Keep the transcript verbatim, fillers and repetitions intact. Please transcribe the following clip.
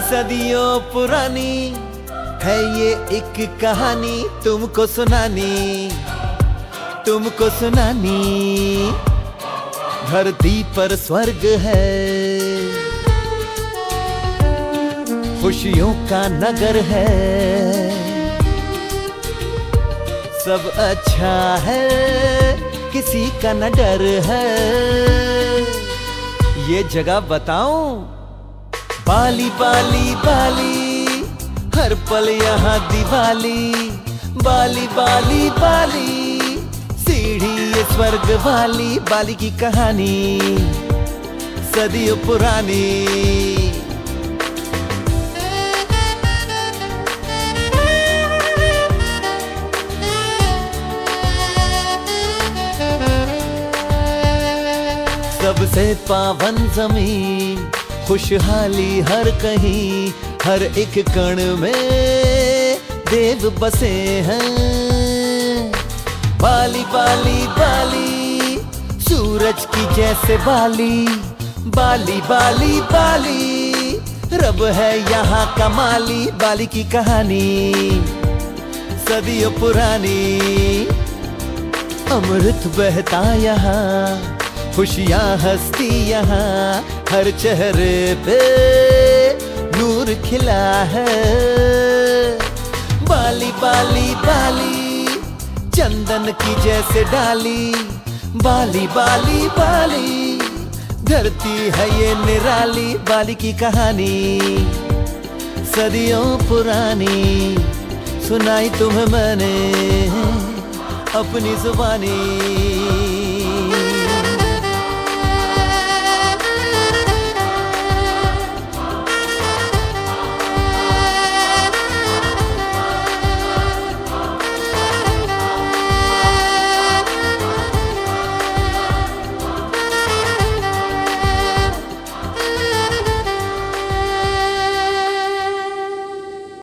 सदियों पुरानी है ये एक कहानी, तुमको सुनानी तुमको सुनानी। धरती पर स्वर्ग है, खुशियों का नगर है, सब अच्छा है, किसी का न डर है। ये जगह बताऊं? बाली बाली बाली, हर पल यहाँ दिवाली। बाली बाली बाली, सीढ़ी ये स्वर्ग वाली। बाली की कहानी सदियों पुरानी। सबसे पावन जमीन, खुशहाली हर कहीं, हर एक कण में देव बसे हैं। बाली बाली बाली, सूरज की जैसे बाली। बाली बाली बाली, रब है यहाँ का माली। बाली की कहानी सदियों पुरानी। अमृत बहता यहाँ, खुशियाँ हंसती यहाँ, हर चेहरे पे नूर खिला है। बाली बाली बाली, चंदन की जैसे डाली। बाली बाली बाली, धरती है ये निराली। बाली की कहानी सदियों पुरानी, सुनाई तुम्हें मैंने अपनी जुबानी।